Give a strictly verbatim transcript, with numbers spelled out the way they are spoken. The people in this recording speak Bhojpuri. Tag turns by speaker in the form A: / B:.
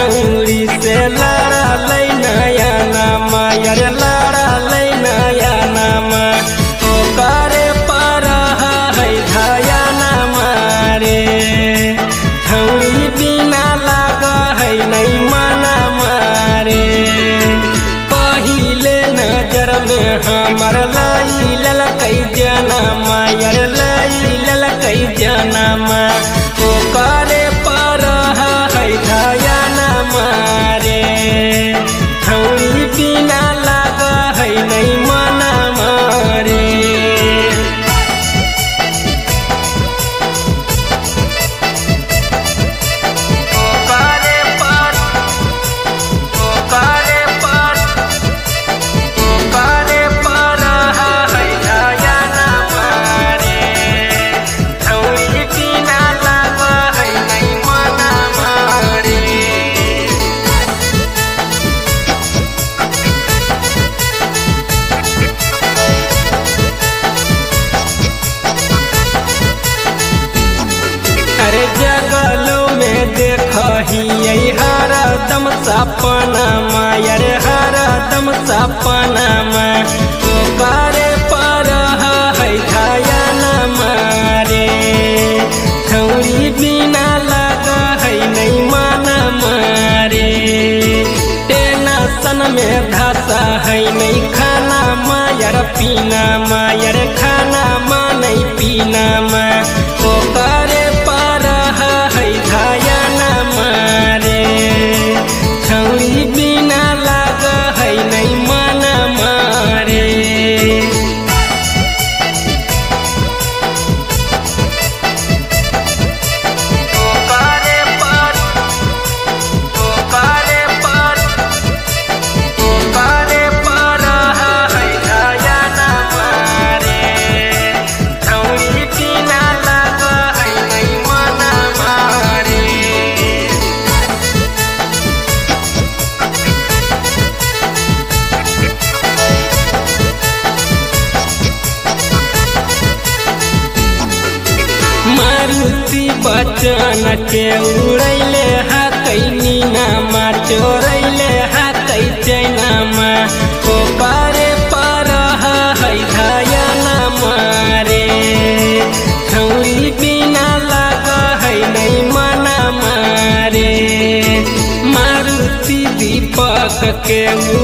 A: छौरी से लड़ा लै नया नामा यार लड़ा लै नया नामा ओकरे पर है धाया नामा रे छौरी बिना लाग है नहीं मना मारे पहिले नजर में हमर लाई ललकै जनमा यार लाई ललकै जनमा ओकरे पर है धाया नामा रे छौरी बिना लाग है नहीं मना मारे अरे जगलो में देखही हरदम सपना मायर हरदम सपना में ओकरे पर है धाया नामा रे छौरी बिना लाग है नहीं मना मारे टेंशन में धसा है नहीं खाना मायर पीना मायर खाना मा नहीं पीना मा ओकरे धाया नामा रे छौरी बिना लाग है नहीं मना मारे ओकरे पर ओकरे पर ओकरे पर है धाया नामा रे छौरी बिना लाग है नहीं मना मारे मारुति बचन के उड़ैले हाकै नीनामा चोरैले हाकै चैनामा ओकरे पर है धाया नामा रे छौरी बिना लाग है नहीं मना मारे मारुति दीपक के